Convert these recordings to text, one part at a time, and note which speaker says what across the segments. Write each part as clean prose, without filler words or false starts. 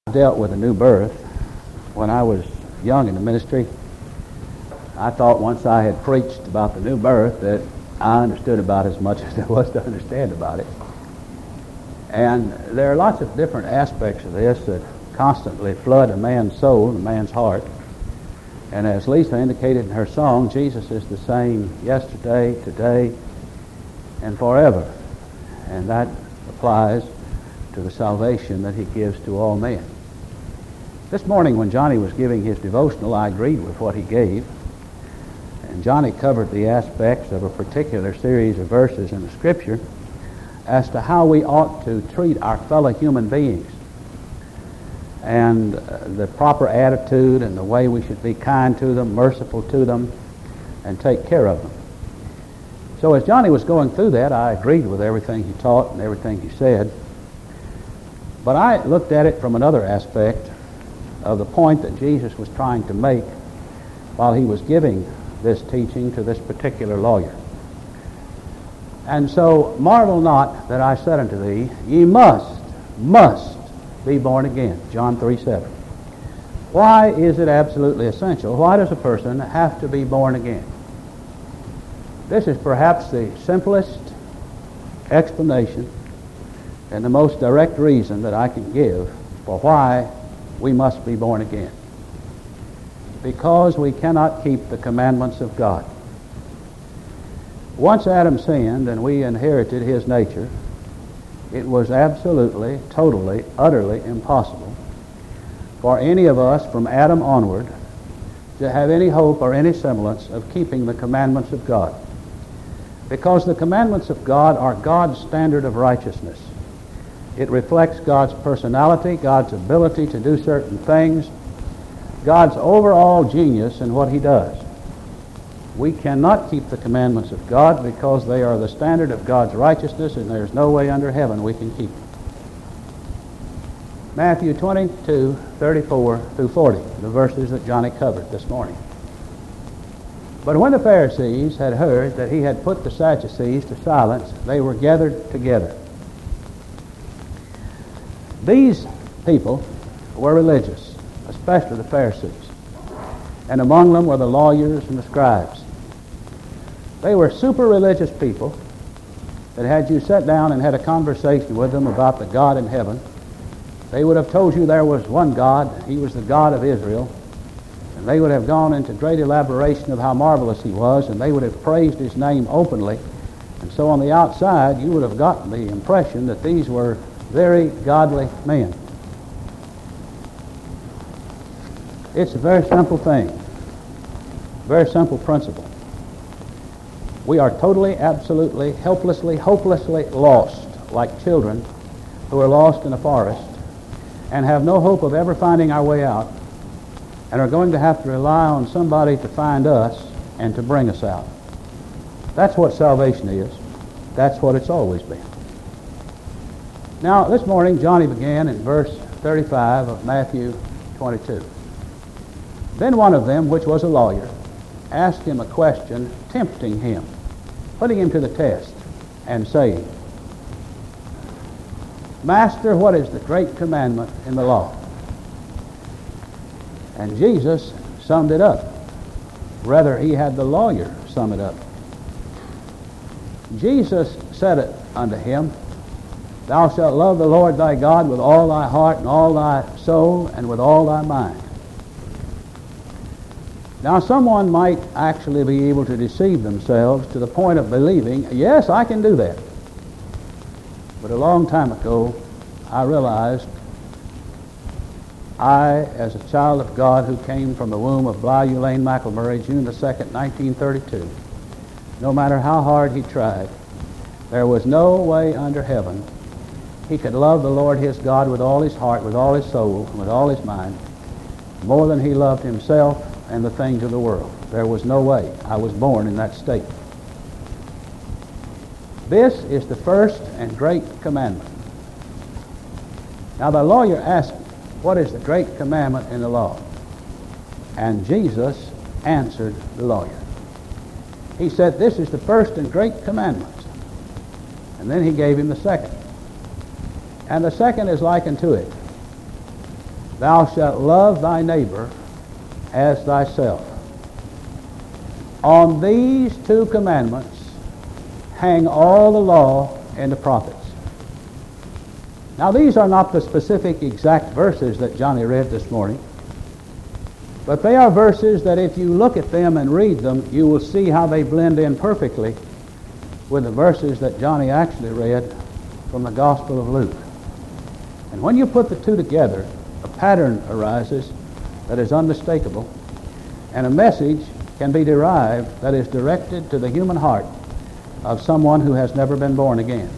Speaker 1: Dealt with a new birth when I was young in the ministry. I thought once I had preached about the new birth that I understood about as much as there was to understand about it. And there are lots of different aspects of this that constantly flood a man's soul, a man's heart. And as Lisa indicated in her song, Jesus is the same yesterday, today, and forever. And that applies to the salvation that he gives to all men. This morning when Johnny was giving his devotional, I agreed with what he gave. And Johnny covered the aspects of a particular series of verses in the Scripture as to how we ought to treat our fellow human beings and the proper attitude and the way we should be kind to them, merciful to them, and take care of them. So as Johnny was going through that, I agreed with everything he taught and everything he said. But I looked at it from another aspect of the point that Jesus was trying to make while he was giving this teaching to this particular lawyer. And so, marvel not that I said unto thee, ye must be born again. John 3:7. Why is it absolutely essential? Why does a person have to be born again? This is perhaps the simplest explanation and the most direct reason that I can give for why we must be born again. Because we cannot keep the commandments of God. Once Adam sinned and we inherited his nature, it was absolutely, totally, utterly impossible for any of us from Adam onward to have any hope or any semblance of keeping the commandments of God. Because the commandments of God are God's standard of righteousness. It reflects God's personality, God's ability to do certain things, God's overall genius in what he does. We cannot keep the commandments of God because they are the standard of God's righteousness, and there's no way under heaven we can keep them. Matthew 22:34 through 40, the verses that Johnny covered this morning. But when the Pharisees had heard that he had put the Sadducees to silence, they were gathered together. These people were religious, especially the Pharisees, and among them were the lawyers and the scribes. They were super religious people that had you sat down and had a conversation with them about the God in heaven, they would have told you there was one God, he was the God of Israel, and they would have gone into great elaboration of how marvelous he was, and they would have praised his name openly. And so on the outside you would have gotten the impression that these were very godly men. It's a very simple thing, very simple principle. We are totally, absolutely, helplessly, hopelessly lost, like children who are lost in a forest and have no hope of ever finding our way out and are going to have to rely on somebody to find us and to bring us out. That's what salvation is. That's what it's always been. Now, this morning, Johnny began in verse 35 of Matthew 22. Then one of them, which was a lawyer, asked him a question, tempting him, putting him to the test, and saying, Master, what is the great commandment in the law? And Jesus summed it up. Rather, he had the lawyer sum it up. Jesus said it unto him, Thou shalt love the Lord thy God with all thy heart and all thy soul and with all thy mind. Now someone might actually be able to deceive themselves to the point of believing, yes, I can do that. But a long time ago, I realized I, as a child of God who came from the womb of Bliu Lane McElmurray, June the 2nd, 1932, no matter how hard he tried, there was no way under heaven he could love the Lord his God with all his heart, with all his soul, and with all his mind, more than he loved himself and the things of the world. There was no way. I was born in that state. This is the first and great commandment. Now the lawyer asked, what is the great commandment in the law? And Jesus answered the lawyer. He said, this is the first and great commandment. And then he gave him the second. And the second is like unto it. Thou shalt love thy neighbor as thyself. On these two commandments hang all the law and the prophets. Now, these are not the specific exact verses that Johnny read this morning, but they are verses that if you look at them and read them, you will see how they blend in perfectly with the verses that Johnny actually read from the Gospel of Luke. And when you put the two together, a pattern arises that is unmistakable, and a message can be derived that is directed to the human heart of someone who has never been born again.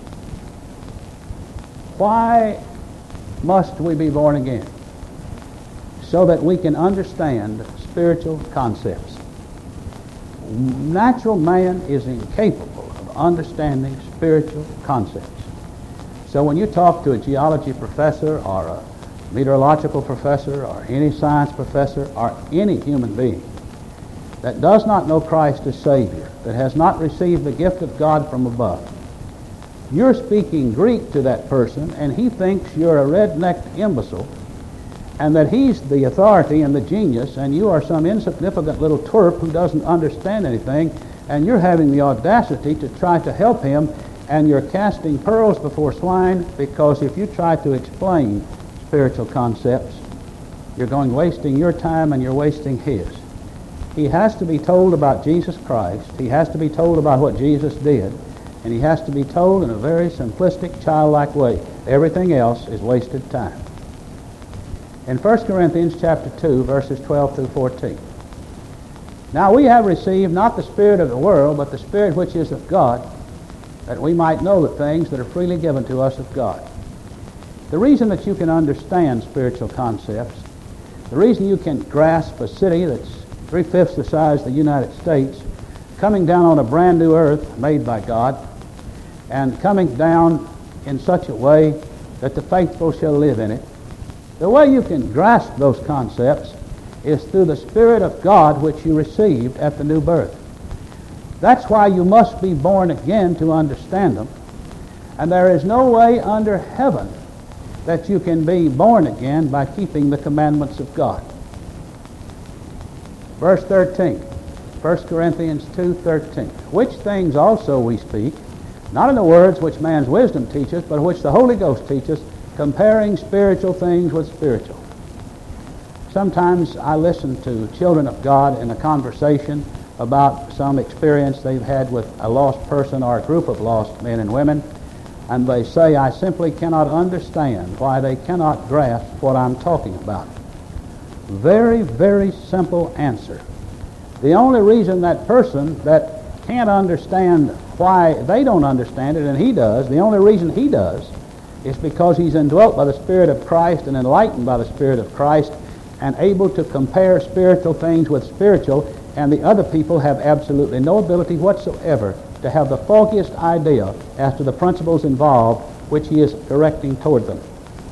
Speaker 1: Why must we be born again? So that we can understand spiritual concepts. Natural man is incapable of understanding spiritual concepts. So when you talk to a geology professor or a meteorological professor or any science professor or any human being that does not know Christ as Savior, that has not received the gift of God from above, you're speaking Greek to that person, and he thinks you're a red-necked imbecile, and that he's the authority and the genius, and you are some insignificant little twerp who doesn't understand anything, and you're having the audacity to try to help him, and you're casting pearls before swine, because if you try to explain spiritual concepts, you're wasting your time and you're wasting his. He has to be told about Jesus Christ. He has to be told about what Jesus did. And he has to be told in a very simplistic, childlike way. Everything else is wasted time. In 1 Corinthians chapter 2, verses 12 through 14. Now we have received not the spirit of the world, but the Spirit which is of God, that we might know the things that are freely given to us of God. The reason that you can understand spiritual concepts, the reason you can grasp a city that's 3/5 the size of the United States, coming down on a brand new earth made by God, and coming down in such a way that the faithful shall live in it. The way you can grasp those concepts is through the Spirit of God which you received at the new birth. That's why you must be born again to understand them. And there is no way under heaven that you can be born again by keeping the commandments of God. Verse 13, 1 Corinthians 2:13. Which things also we speak, not in the words which man's wisdom teaches, but which the Holy Ghost teaches, comparing spiritual things with spiritual. Sometimes I listen to children of God in a conversation about some experience they've had with a lost person or a group of lost men and women, and they say, I simply cannot understand why they cannot grasp what I'm talking about. Very, very simple answer. The only reason that person that can't understand why they don't understand it, and he does, the only reason he does is because he's indwelt by the Spirit of Christ and enlightened by the Spirit of Christ and able to compare spiritual things with spiritual, and the other people have absolutely no ability whatsoever to have the foggiest idea as to the principles involved which he is directing toward them.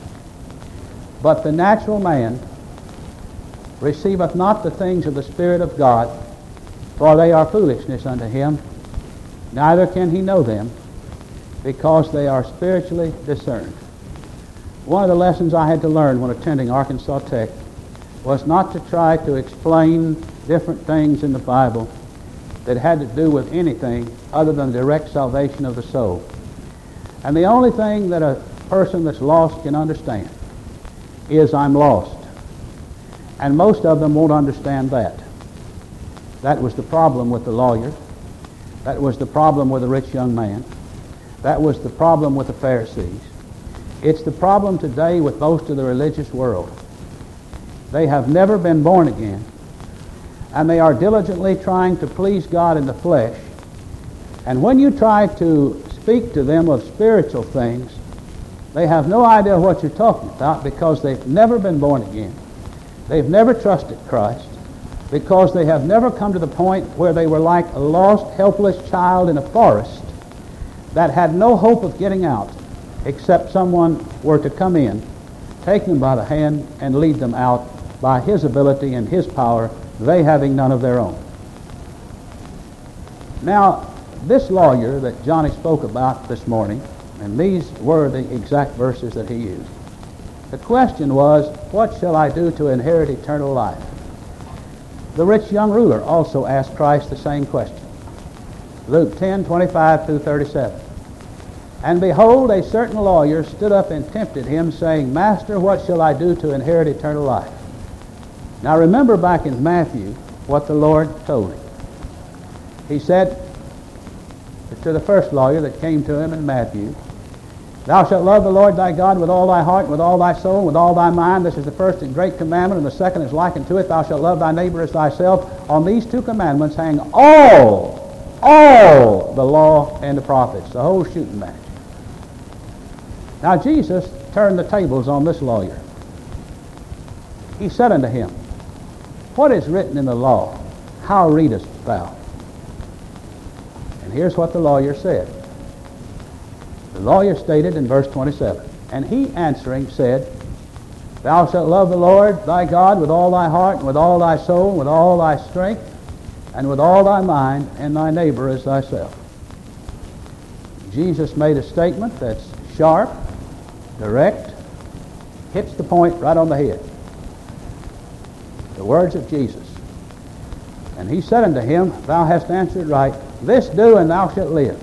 Speaker 1: But the natural man receiveth not the things of the Spirit of God, for they are foolishness unto him, neither can he know them, because they are spiritually discerned. One of the lessons I had to learn when attending Arkansas Tech was not to try to explain different things in the Bible that had to do with anything other than direct salvation of the soul. And the only thing that a person that's lost can understand is I'm lost. And most of them won't understand that. That was the problem with the lawyer. That was the problem with the rich young man. That was the problem with the Pharisees. It's the problem today with most of the religious world. They have never been born again, and they are diligently trying to please God in the flesh. And when you try to speak to them of spiritual things, they have no idea what you're talking about, because they've never been born again. They've never trusted Christ, because they have never come to the point where they were like a lost, helpless child in a forest that had no hope of getting out, except someone were to come in, take them by the hand, and lead them out by his ability and his power, they having none of their own. Now, this lawyer that Johnny spoke about this morning, and these were the exact verses that he used. The question was, what shall I do to inherit eternal life? The rich young ruler also asked Christ the same question. Luke 10:25-37. And behold, a certain lawyer stood up and tempted him, saying, Master, what shall I do to inherit eternal life? Now remember back in Matthew what the Lord told him. He said to the first lawyer that came to him in Matthew, Thou shalt love the Lord thy God with all thy heart, with all thy soul, with all thy mind. This is the first and great commandment, and the second is like unto it. Thou shalt love thy neighbor as thyself. On these two commandments hang all the law and the prophets, the whole shooting match. Now Jesus turned the tables on this lawyer. He said unto him, What is written in the law? How readest thou? And here's what the lawyer said. The lawyer stated in verse 27, And he answering said, Thou shalt love the Lord thy God with all thy heart, and with all thy soul, and with all thy strength, and with all thy mind, and thy neighbor as thyself. Jesus made a statement that's sharp, direct, hits the point right on the head. The words of Jesus. And he said unto him, Thou hast answered right. This do, and thou shalt live.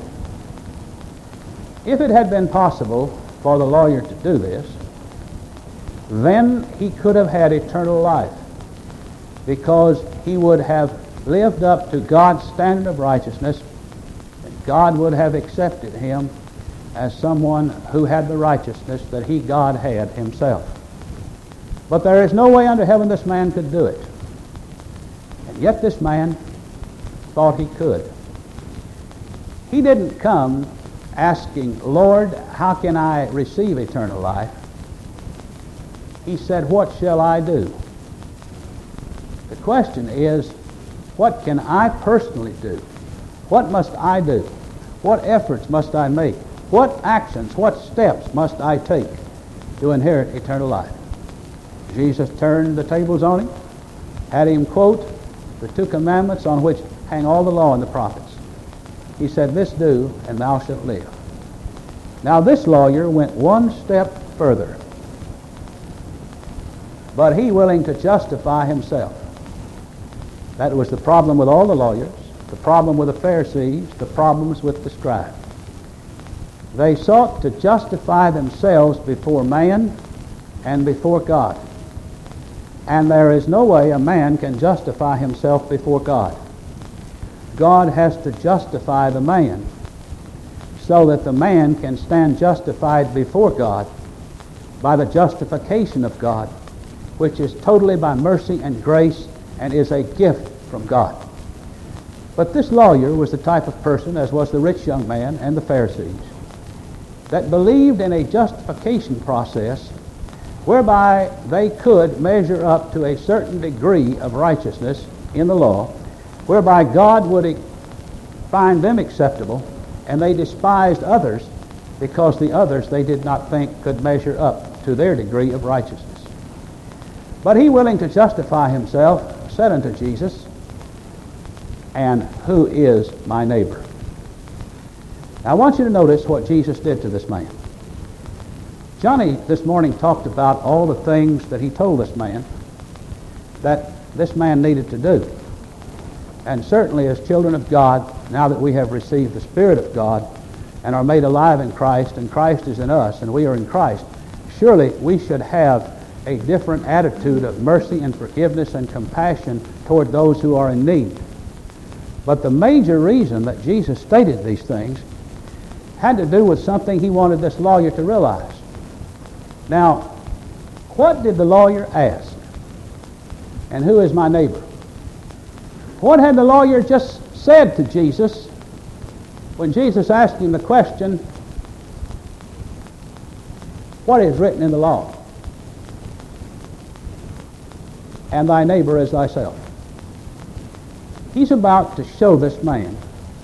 Speaker 1: If it had been possible for the lawyer to do this, then he could have had eternal life, because he would have lived up to God's standard of righteousness, and God would have accepted him as someone who had the righteousness that God had himself. But there is no way under heaven this man could do it. And yet this man thought he could. He didn't come asking, Lord, how can I receive eternal life? He said, what shall I do? The question is, what can I personally do? What must I do? What efforts must I make? What actions, what steps must I take to inherit eternal life? Jesus turned the tables on him, had him quote the two commandments on which hang all the law and the prophets. He said, This do, and thou shalt live. Now this lawyer went one step further, but he willing to justify himself. That was the problem with all the lawyers, the problem with the Pharisees, the problems with the scribes. They sought to justify themselves before man and before God. And there is no way a man can justify himself before God. God has to justify the man so that the man can stand justified before God by the justification of God, which is totally by mercy and grace and is a gift from God. But this lawyer was the type of person, as was the rich young man and the Pharisees, that believed in a justification process whereby they could measure up to a certain degree of righteousness in the law, whereby God would find them acceptable, and they despised others because the others they did not think could measure up to their degree of righteousness. But he, willing to justify himself, said unto Jesus, And who is my neighbor? Now I want you to notice what Jesus did to this man. Johnny this morning talked about all the things that he told this man that this man needed to do. And certainly as children of God, now that we have received the Spirit of God and are made alive in Christ, and Christ is in us and we are in Christ, surely we should have a different attitude of mercy and forgiveness and compassion toward those who are in need. But the major reason that Jesus stated these things had to do with something he wanted this lawyer to realize. Now, what did the lawyer ask? And who is my neighbor? What had the lawyer just said to Jesus when Jesus asked him the question, what is written in the law? And thy neighbor as thyself. He's about to show this man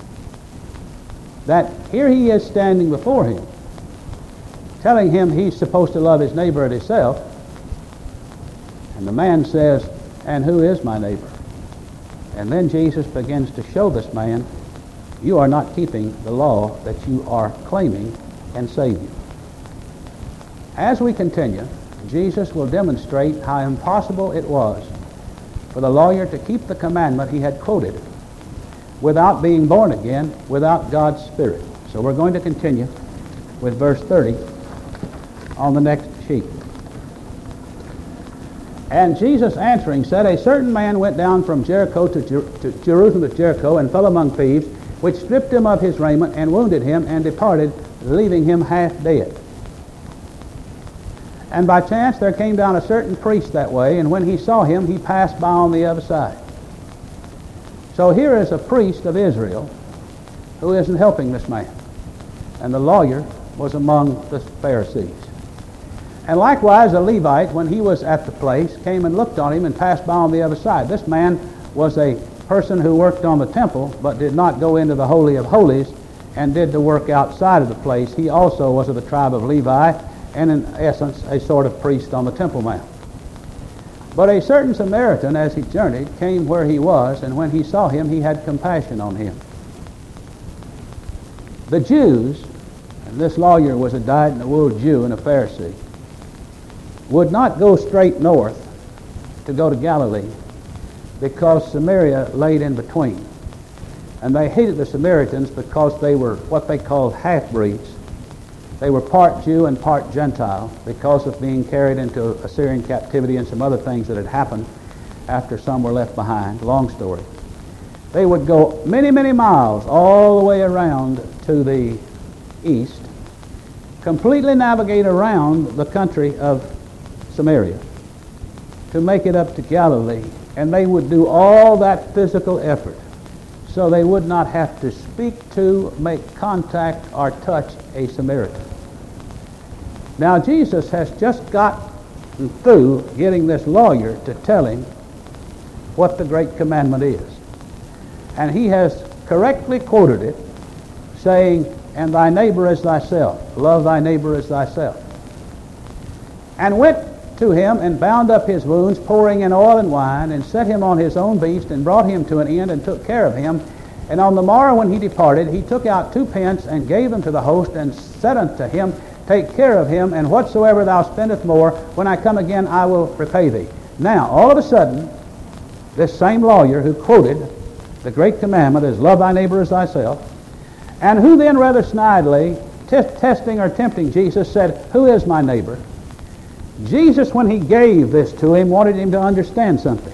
Speaker 1: that here he is standing before him, telling him he's supposed to love his neighbor as himself. And the man says, and who is my neighbor? And then Jesus begins to show this man, you are not keeping the law that you are claiming can save you. As we continue, Jesus will demonstrate how impossible it was for the lawyer to keep the commandment he had quoted without being born again, without God's Spirit. So we're going to continue with verse 30 on the next sheet. And Jesus answering said, A certain man went down from Jericho to Jerusalem to Jericho, and fell among thieves, which stripped him of his raiment, and wounded him, and departed, leaving him half dead. And by chance there came down a certain priest that way, and when he saw him, he passed by on the other side. So here is a priest of Israel who isn't helping this man. And the lawyer was among the Pharisees. And likewise a Levite, when he was at the place, came and looked on him and passed by on the other side. This man was a person who worked on the temple, but did not go into the Holy of Holies and did the work outside of the place. He also was of the tribe of Levi, and in essence a sort of priest on the Temple Mount. But a certain Samaritan, as he journeyed, came where he was, and when he saw him, he had compassion on him. The Jews, and this lawyer was a dyed-in-the-wool Jew and a Pharisee, would not go straight north to go to Galilee because Samaria laid in between. And they hated the Samaritans because they were what they called half-breeds. They were part Jew and part Gentile because of being carried into Assyrian captivity and some other things that had happened after some were left behind. Long story. They would go many, many miles all the way around to the east, completely navigate around the country of Samaria to make it up to Galilee. And they would do all that physical effort so they would not have to speak to, make contact, or touch a Samaritan. Now Jesus has just gotten through getting this lawyer to tell him what the great commandment is. And he has correctly quoted it, saying, and thy neighbor as thyself. Love thy neighbor as thyself. And went to him and bound up his wounds, pouring in oil and wine, and set him on his own beast, and brought him to an inn, and took care of him. And on the morrow when he departed, he took out 2 pence, and gave them to the host, and said unto him, Take care of him, and whatsoever thou spendest more, when I come again I will repay thee. Now, all of a sudden, this same lawyer who quoted the great commandment is, Love thy neighbor as thyself, and who then rather snidely, testing or tempting Jesus, said, Who is my neighbor? Jesus, when he gave this to him, wanted him to understand something.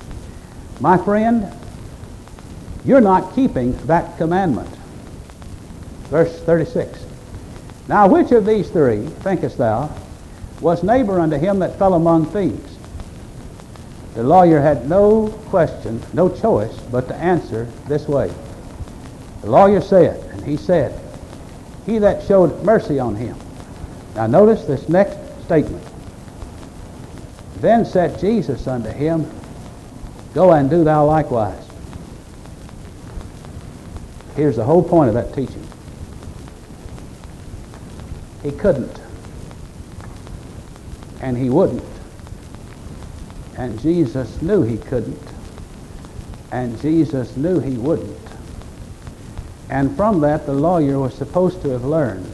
Speaker 1: My friend, you're not keeping that commandment. Verse 36. Now which of these 3, thinkest thou, was neighbor unto him that fell among thieves? The lawyer had no question, no choice, but to answer this way. The lawyer said, and he said, He that showed mercy on him. Now notice this next statement. Then said Jesus unto him, Go and do thou likewise. Here's the whole point of that teaching. He couldn't. And he wouldn't. And Jesus knew he couldn't. And Jesus knew he wouldn't. And from that, the lawyer was supposed to have learned,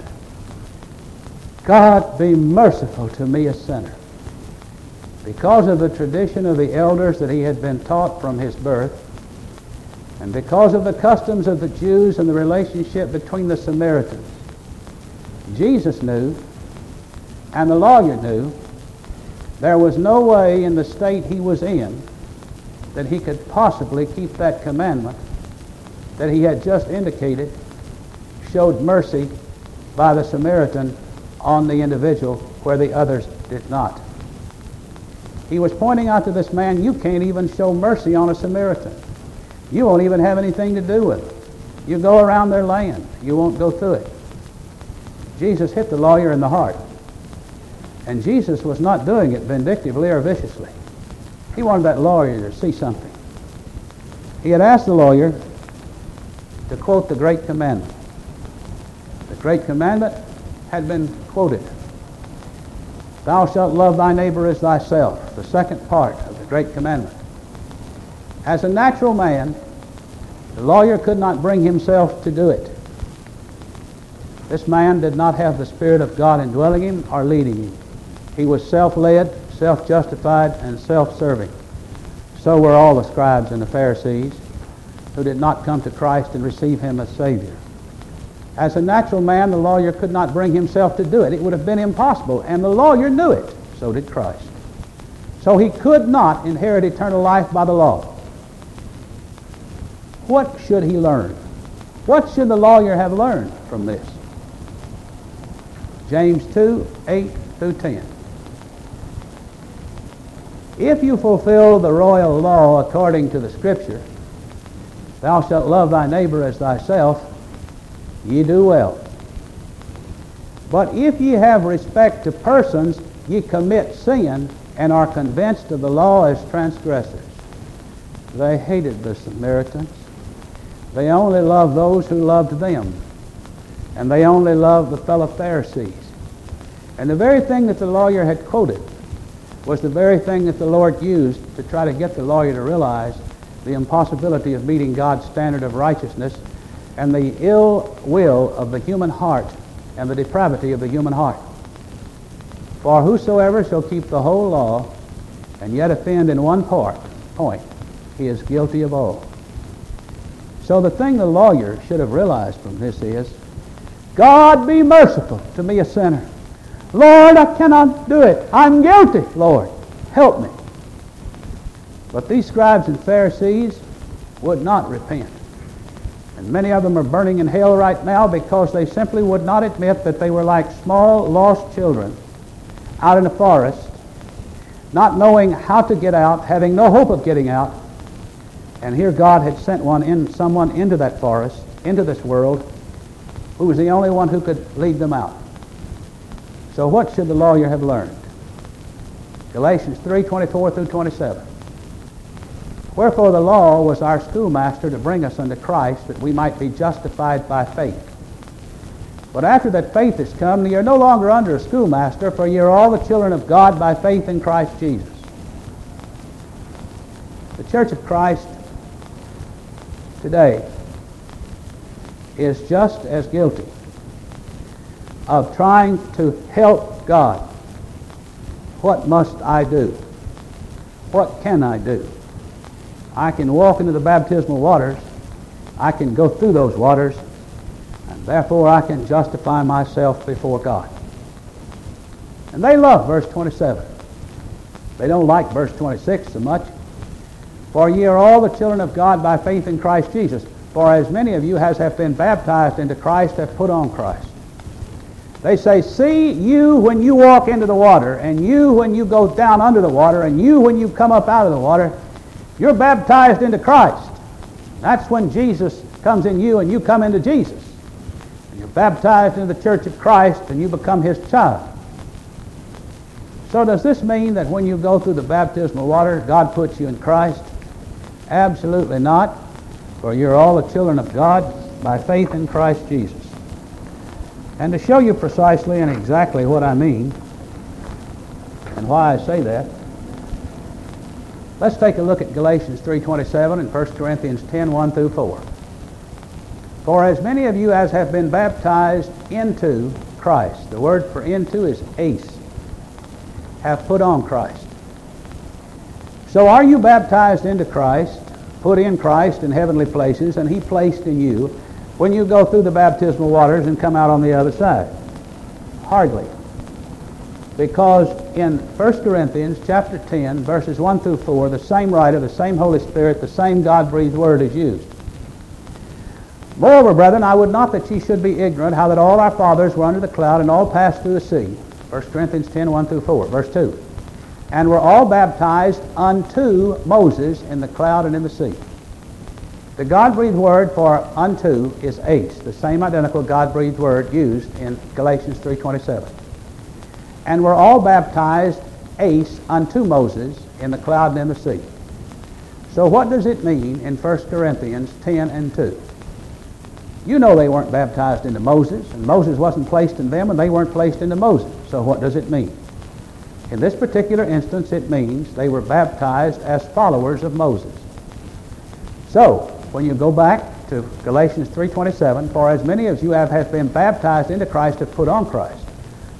Speaker 1: God, be merciful to me, a sinner. Because of the tradition of the elders that he had been taught from his birth, and because of the customs of the Jews and the relationship between the Samaritans, Jesus knew, and the lawyer knew, there was no way in the state he was in that he could possibly keep that commandment that he had just indicated showed mercy by the Samaritan on the individual where the others did not. He was pointing out to this man, you can't even show mercy on a Samaritan. You won't even have anything to do with it. You go around their land. You won't go through it. Jesus hit the lawyer in the heart. And Jesus was not doing it vindictively or viciously. He wanted that lawyer to see something. He had asked the lawyer to quote the Great Commandment. The Great Commandment had been quoted. Thou shalt love thy neighbor as thyself, the second part of the Great Commandment. As a natural man, the lawyer could not bring himself to do it. This man did not have the Spirit of God indwelling him or leading him. He was self-led, self-justified, and self-serving. So were all the scribes and the Pharisees, who did not come to Christ and receive him as Savior. As a natural man, the lawyer could not bring himself to do it. It would have been impossible, and the lawyer knew it. So did Christ. So he could not inherit eternal life by the law. What should he learn? What should the lawyer have learned from this? James 2, 8 through 10. If you fulfill the royal law according to the Scripture, thou shalt love thy neighbor as thyself, ye do well. But if ye have respect to persons, ye commit sin, and are convinced of the law as transgressors. They hated the Samaritans. They only loved those who loved them. And they only loved the fellow Pharisees. And the very thing that the lawyer had quoted was the very thing that the Lord used to try to get the lawyer to realize the impossibility of meeting God's standard of righteousness and the ill will of the human heart and the depravity of the human heart. For whosoever shall keep the whole law and yet offend in one point, he is guilty of all. So the thing the lawyer should have realized from this is, God be merciful to me, a sinner. Lord, I cannot do it. I'm guilty. Lord, help me. But these scribes and Pharisees would not repent. And many of them are burning in hell right now because they simply would not admit that they were like small, lost children out in the forest, not knowing how to get out, having no hope of getting out. And here God had sent someone into that forest, into this world, who was the only one who could lead them out. So what should the lawyer have learned? Galatians 3:24 through 27. Wherefore the law was our schoolmaster to bring us unto Christ, that we might be justified by faith. But after that faith is come, ye are no longer under a schoolmaster, for ye are all the children of God by faith in Christ Jesus. The Church of Christ today is just as guilty of trying to help God. What must I do? What can I do? I can walk into the baptismal waters. I can go through those waters, and therefore I can justify myself before God. And they love verse 27. They don't like verse 26 so much. For ye are all the children of God by faith in Christ Jesus. For as many of you as have been baptized into Christ have put on Christ. They say, see, you when you walk into the water, and you when you go down under the water, and you when you come up out of the water, you're baptized into Christ. That's when Jesus comes in you and you come into Jesus. And you're baptized into the church of Christ and you become his child. So does this mean that when you go through the baptismal water, God puts you in Christ? Absolutely not. For you're all the children of God by faith in Christ Jesus. And to show you precisely and exactly what I mean and why I say that, let's take a look at Galatians 3:27 and 1 Corinthians 10:1 through 4. For as many of you as have been baptized into Christ, the word for into is eis, have put on Christ. So are you baptized into Christ, put in Christ in heavenly places, and he placed in you when you go through the baptismal waters and come out on the other side? Hardly. Because in 1 Corinthians chapter 10, verses 1 through 4, the same writer, the same Holy Spirit, the same God-breathed word is used. Moreover, brethren, I would not that ye should be ignorant how that all our fathers were under the cloud and all passed through the sea. 1 Corinthians 10, 1 through 4, verse 2. And were all baptized unto Moses in the cloud and in the sea. The God-breathed word for unto is eis, the same identical God-breathed word used in Galatians 3:27. And were all baptized eis unto Moses in the cloud and in the sea. So what does it mean in 1 Corinthians 10 and 2? You know they weren't baptized into Moses, and Moses wasn't placed in them, and they weren't placed into Moses. So what does it mean? In this particular instance, it means they were baptized as followers of Moses. So, when you go back to Galatians 3:27, for as many of you have been baptized into Christ have put on Christ.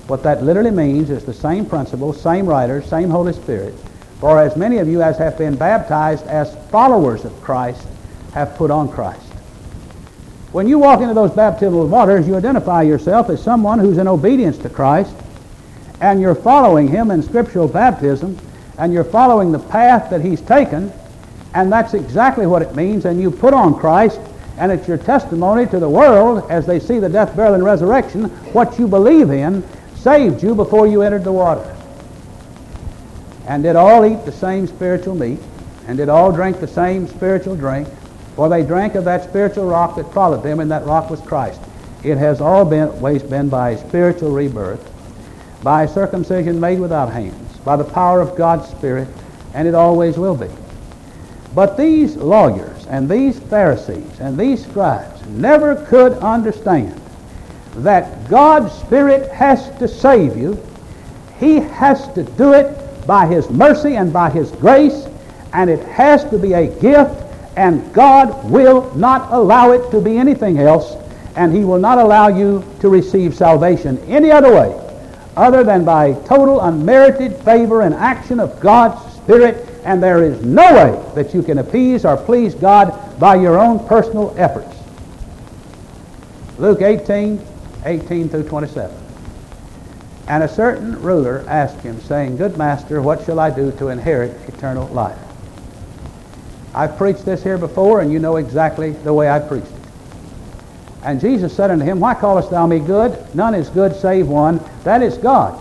Speaker 1: What that literally means is the same principle, same writer, same Holy Spirit. For as many of you as have been baptized as followers of Christ have put on Christ. When you walk into those baptismal waters, you identify yourself as someone who's in obedience to Christ, and you're following Him in scriptural baptism, and you're following the path that He's taken, and that's exactly what it means, and you put on Christ, and it's your testimony to the world as they see the death, burial, and resurrection. What you believe in saved you before you entered the water. And did all eat the same spiritual meat, and did all drink the same spiritual drink, for they drank of that spiritual rock that followed them, and that rock was Christ. It has always been by a spiritual rebirth, by circumcision made without hands, by the power of God's Spirit, and it always will be. But these lawyers and these Pharisees and these scribes never could understand that God's Spirit has to save you. He has to do it by His mercy and by His grace, and it has to be a gift, and God will not allow it to be anything else, and He will not allow you to receive salvation any other way other than by total unmerited favor and action of God's Spirit, and there is no way that you can appease or please God by your own personal efforts. Luke 18 through 27. And a certain ruler asked Him, saying, Good Master, what shall I do to inherit eternal life? I've preached this here before, and you know exactly the way I preached it. And Jesus said unto him, Why callest thou me good? None is good save one, that is God.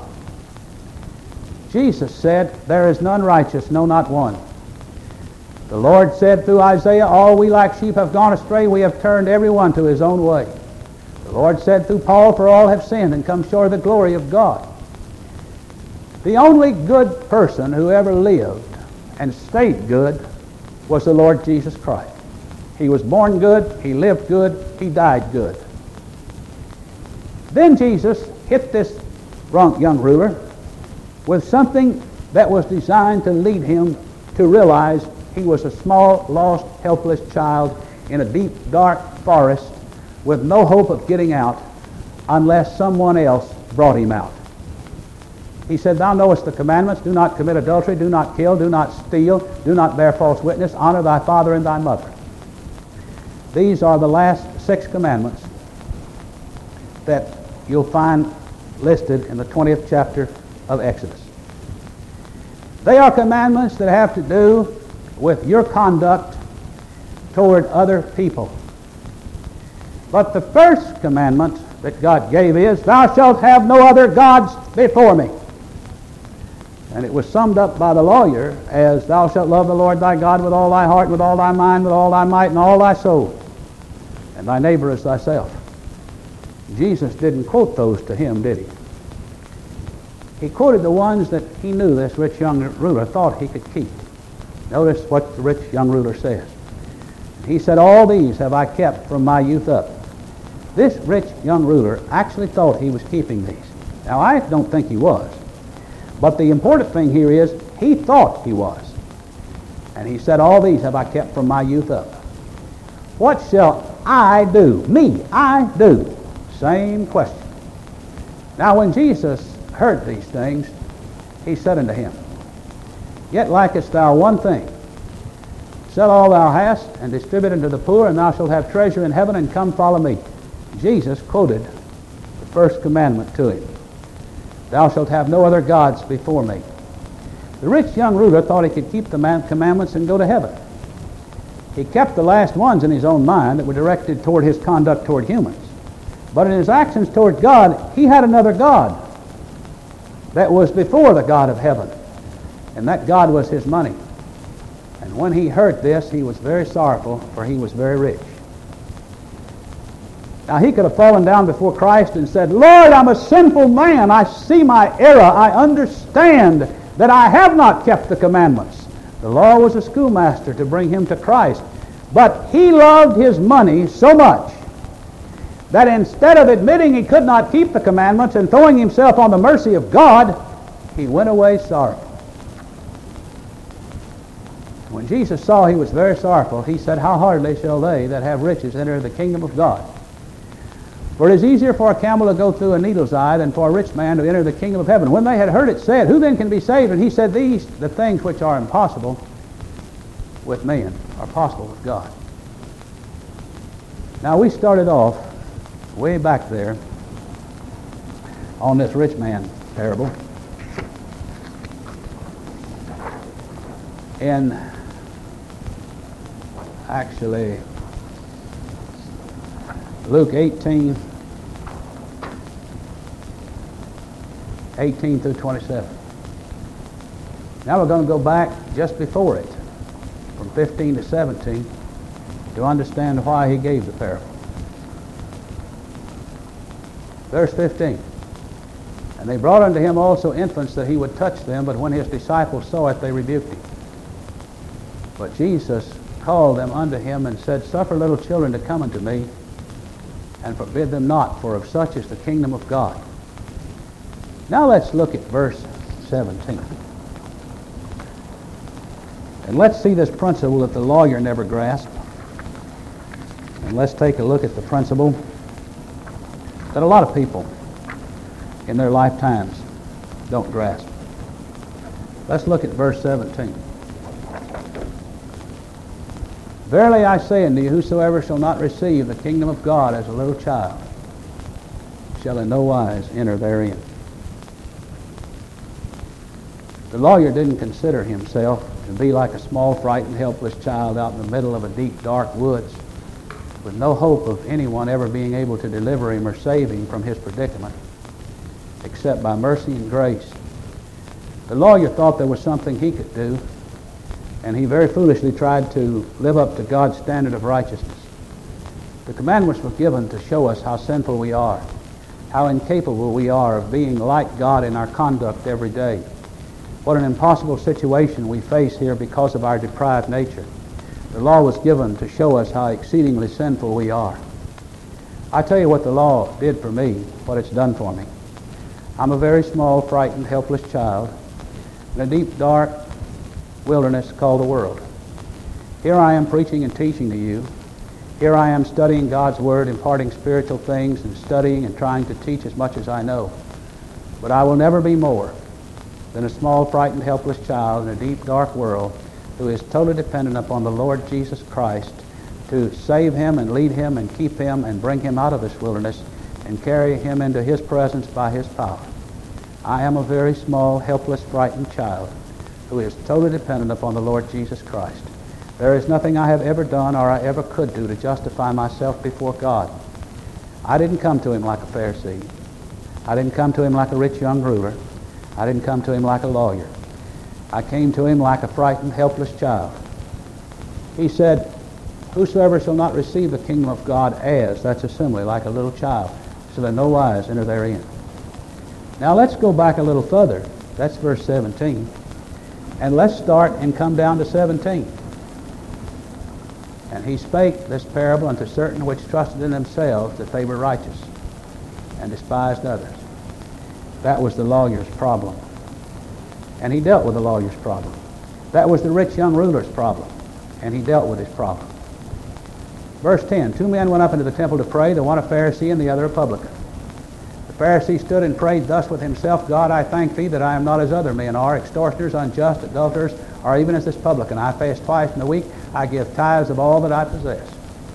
Speaker 1: Jesus said, There is none righteous, no, not one. The Lord said through Isaiah, All we like sheep have gone astray, we have turned every one to his own way. The Lord said through Paul, For all have sinned and come short of the glory of God. The only good person who ever lived and stayed good was the Lord Jesus Christ. He was born good, He lived good, He died good. Then Jesus hit this young ruler with something that was designed to lead him to realize he was a small, lost, helpless child in a deep, dark forest with no hope of getting out unless someone else brought him out. He said, Thou knowest the commandments, do not commit adultery, do not kill, do not steal, do not bear false witness, honor thy father and thy mother. These are the last 6 commandments that you'll find listed in the 20th chapter of Exodus. They are commandments that have to do with your conduct toward other people. But the first commandment that God gave is, Thou shalt have no other gods before me. And it was summed up by the lawyer as, Thou shalt love the Lord thy God with all thy heart, with all thy mind, with all thy might, and all thy soul, and thy neighbor as thyself. Jesus didn't quote those to him, did he? He quoted the ones that he knew this rich young ruler thought he could keep. Notice what the rich young ruler says. He said, All these have I kept from my youth up. This rich young ruler actually thought he was keeping these. Now, I don't think he was. But the important thing here is, he thought he was. And he said, All these have I kept from my youth up. What shall I do? Me, I do. Same question. Now, when Jesus heard these things, he said unto him, Yet lackest thou one thing. Sell all thou hast, and distribute unto the poor, and thou shalt have treasure in heaven, and come follow me. Jesus quoted the first commandment to him. Thou shalt have no other gods before me. The rich young ruler thought he could keep the commandments and go to heaven. He kept the last ones in his own mind that were directed toward his conduct toward humans. But in his actions toward God, he had another God that was before the God of heaven. And that God was his money. And when he heard this, he was very sorrowful, for he was very rich. Now, he could have fallen down before Christ and said, Lord, I'm a sinful man. I see my error. I understand that I have not kept the commandments. The law was a schoolmaster to bring him to Christ. But he loved his money so much that instead of admitting he could not keep the commandments and throwing himself on the mercy of God, he went away sorrowful. When Jesus saw he was very sorrowful, he said, How hardly shall they that have riches enter the kingdom of God? For it is easier for a camel to go through a needle's eye than for a rich man to enter the kingdom of heaven. When they had heard it said, Who then can be saved? And he said, These, the things which are impossible with men, are possible with God. Now we started off way back there on this rich man parable. In actually Luke 18 through 27. Now we're going to go back just before it, from 15 to 17, to understand why he gave the parable. Verse 15. And they brought unto him also infants that he would touch them, but when his disciples saw it, they rebuked him. But Jesus called them unto him and said, Suffer little children to come unto me, and forbid them not, for of such is the kingdom of God. Now let's look at verse 17. And let's see this principle that the lawyer never grasped. And let's take a look at the principle that a lot of people in their lifetimes don't grasp. Let's look at verse 17. Verily I say unto you, whosoever shall not receive the kingdom of God as a little child shall in no wise enter therein. The lawyer didn't consider himself to be like a small, frightened, helpless child out in the middle of a deep, dark woods with no hope of anyone ever being able to deliver him or save him from his predicament except by mercy and grace. The lawyer thought there was something he could do, and he very foolishly tried to live up to God's standard of righteousness. The commandments were given to show us how sinful we are, how incapable we are of being like God in our conduct every day. What an impossible situation we face here because of our deprived nature. The law was given to show us how exceedingly sinful we are. I tell you what the law did for me, what it's done for me. I'm a very small, frightened, helpless child in a deep, dark wilderness called the world. Here I am preaching and teaching to you. Here I am studying God's Word, imparting spiritual things, and studying and trying to teach as much as I know. But I will never be more than a small, frightened, helpless child in a deep, dark world who is totally dependent upon the Lord Jesus Christ to save him and lead him and keep him and bring him out of this wilderness and carry him into his presence by his power. I am a very small, helpless, frightened child who is totally dependent upon the Lord Jesus Christ. There is nothing I have ever done or I ever could do to justify myself before God. I didn't come to him like a Pharisee. I didn't come to him like a rich young ruler. I didn't come to him like a lawyer. I came to him like a frightened, helpless child. He said, Whosoever shall not receive the kingdom of God as, that's a simile, like a little child, shall in no wise enter therein. Now let's go back a little further. That's verse 17. And let's start and come down to 17. And he spake this parable unto certain which trusted in themselves that they were righteous, and despised others. That was the lawyer's problem. And he dealt with the lawyer's problem. That was the rich young ruler's problem. And he dealt with his problem. Verse 10, 2 men went up into the temple to pray, the one a Pharisee and the other a publican. The Pharisee stood and prayed thus with himself, God, I thank thee that I am not as other men are, extortioners, unjust, adulterers, or even as this publican. I fast twice in a week. I give tithes of all that I possess.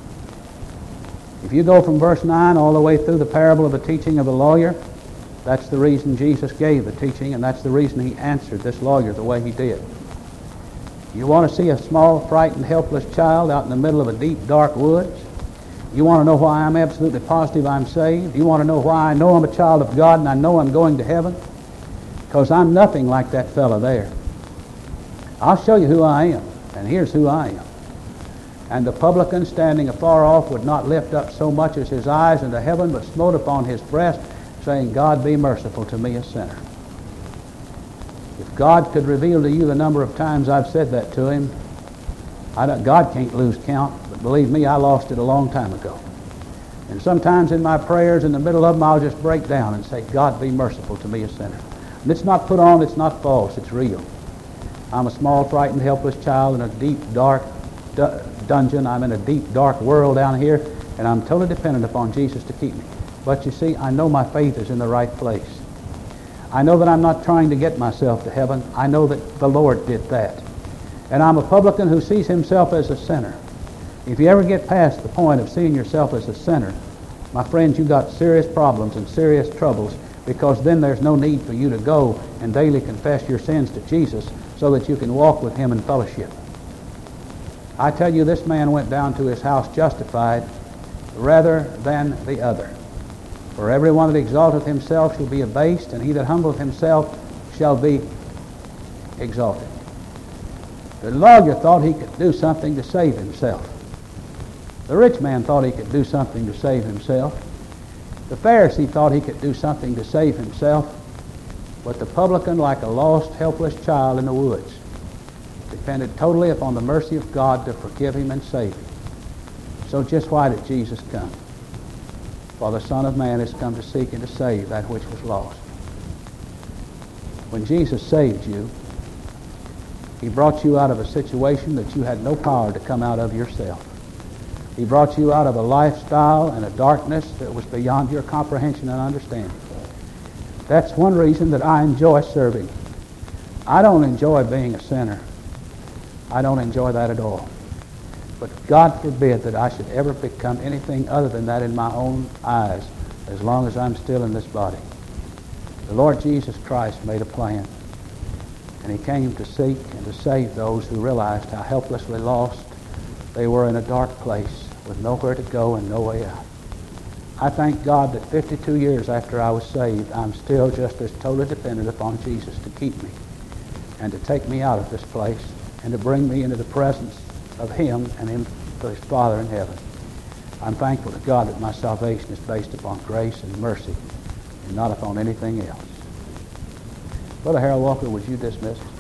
Speaker 1: If you go from verse 9 all the way through the parable of the teaching of the lawyer, that's the reason Jesus gave the teaching, and that's the reason he answered this lawyer the way he did. You want to see a small, frightened, helpless child out in the middle of a deep, dark woods? You want to know why I'm absolutely positive I'm saved? You want to know why I know I'm a child of God and I know I'm going to heaven? Because I'm nothing like that fellow there. I'll show you who I am, and here's who I am. And the publican standing afar off would not lift up so much as his eyes into heaven, but smote upon his breast, saying, God be merciful to me, a sinner. If God could reveal to you the number of times I've said that to him, God can't lose count, but believe me, I lost it a long time ago. And sometimes in my prayers, in the middle of them, I'll just break down and say, God be merciful to me, a sinner. And it's not put on, it's not false, it's real. I'm a small, frightened, helpless child in a deep, dark dungeon. I'm in a deep, dark world down here, and I'm totally dependent upon Jesus to keep me. But you see, I know my faith is in the right place. I know that I'm not trying to get myself to heaven. I know that the Lord did that. And I'm a publican who sees himself as a sinner. If you ever get past the point of seeing yourself as a sinner, my friends, you've got serious problems and serious troubles, because then there's no need for you to go and daily confess your sins to Jesus so that you can walk with him in fellowship. I tell you, this man went down to his house justified rather than the other. For everyone that exalteth himself shall be abased, and he that humbleth himself shall be exalted. The lawyer thought he could do something to save himself. The rich man thought he could do something to save himself. The Pharisee thought he could do something to save himself. But the publican, like a lost, helpless child in the woods, depended totally upon the mercy of God to forgive him and save him. So just why did Jesus come? For the Son of Man has come to seek and to save that which was lost. When Jesus saved you, he brought you out of a situation that you had no power to come out of yourself. He brought you out of a lifestyle and a darkness that was beyond your comprehension and understanding. That's one reason that I enjoy serving. I don't enjoy being a sinner. I don't enjoy that at all. But God forbid that I should ever become anything other than that in my own eyes, as long as I'm still in this body. The Lord Jesus Christ made a plan, and he came to seek and to save those who realized how helplessly lost they were in a dark place with nowhere to go and no way out. I thank God that 52 years after I was saved, I'm still just as totally dependent upon Jesus to keep me and to take me out of this place and to bring me into the presence of him and him to his Father in heaven. I'm thankful to God that my salvation is based upon grace and mercy and not upon anything else. Brother Harold Walker, would you dismiss us?